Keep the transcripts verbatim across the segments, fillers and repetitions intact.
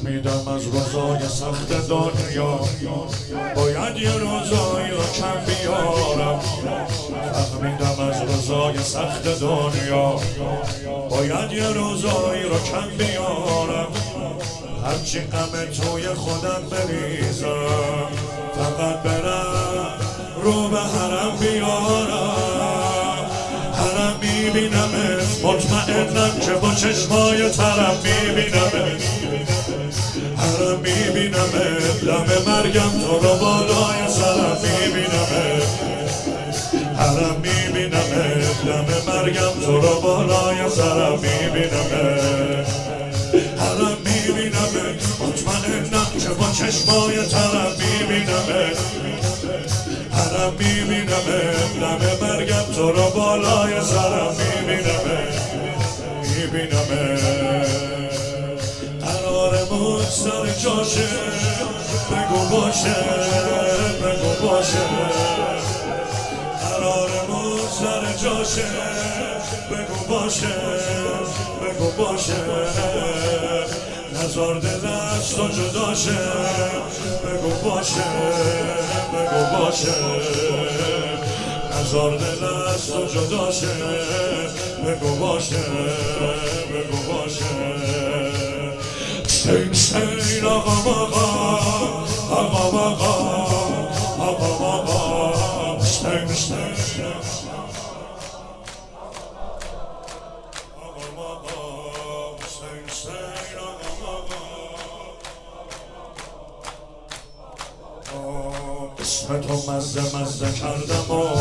فهمیدم از روزای سخت دنیا باید یه روزایی رو کم بیارم. فهمیدم از روزای سخت دنیا باید یه روزایی رو کم بیارم. هرچی غم توی خودم بریزم فقط برم رو به حرم بیارم. حرم میبینمت مطمئنم که با چشمای ترم میبینمت. حرم میبینمت لب مرگم تو رو بالای سرم میبینمت. حرم میبینمت لب مرگم تو رو بالای سرم میبینمت. حرم میبینمت مطمئنم که با چشمای ترم میبینمت. حرم میبینمت لب مرگم تو رو بالای سرم میبینمت. میبینمت قرارمون سر جاشه بگو باشه بگو باشه. قرارمون سر جاشه بگو باشه بگو باشه. نزار دل از تو جداشه بگو باشه بگو باشه. نزار دل از تو جداشه بگو باشه بگو باشه. سین سین آقا آقا آقا آقا آقا آقا سین سین اسم تو مزه مزه کردم و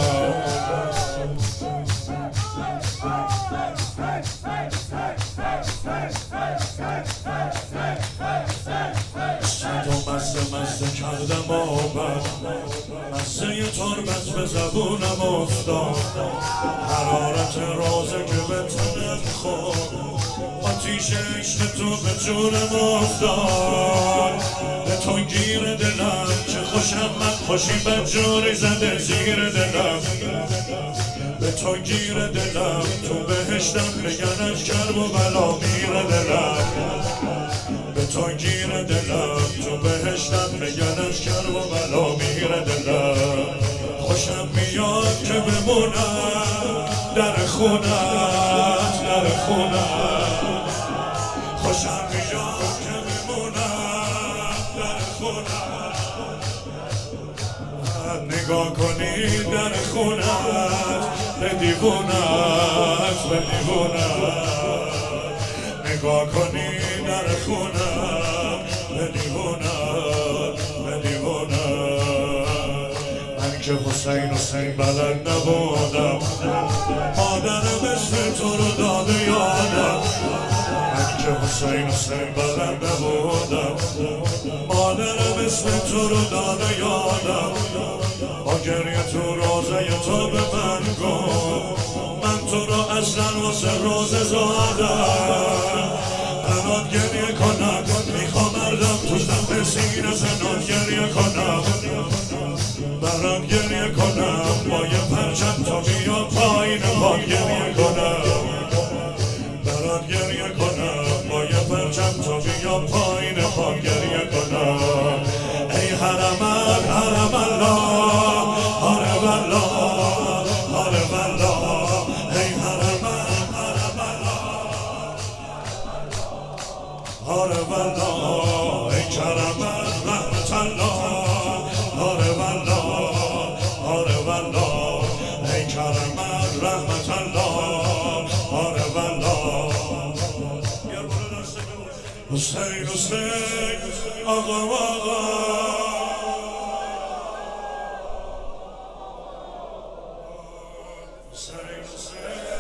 اسم تو مزه مزه کردم و مزه تربت به زبونم افتاد. حرارت روزه که به تنم خورد آتیش عشق تو به جونم افتاد. به تو گیر دلم چه خوشم من خوشی به جوری زده زیر دلم. به تو گیر دلم تو بهشتم بگنش کرب و بلا میر دلم. به تو گیر دلم تو بهشتم بگنش کرب و بلا میر دلم. خوشم میاد که بمونم در خونت در خونت. خوشم میاد که بمونم در خونت. نگاه کنی در خونت به دیوونت به دیوونت. نگاه کنی در خونت به دیوونت به دیوونت. من که حسین حسین بلد نبودم مادرم اسم تو رو داده یادم. من که حسین حسین بلد نبودم مادرم اسم تو رو داده یادم. با گریه تو روزه تو به من گفت من تو رو اصلا واسه روزه زادم. برات گریه کنم میخوام مردم توش دم سینه زنان گریه کنم. برات گریه کنم با یه پرچم تا بیا پایین پا گریه کنم. برات گریه کنم با یه پرچم تا بیا پایین پا گریه کنم. ای حرم حرم الله حرم الله حرم الله. ای حرم حرم الله حرم الله. ای کرم رحمت الله حرم الله حرم الله. ای کرم رحمت الله حرم الله. حسین حسین آقا آقا حسین حسین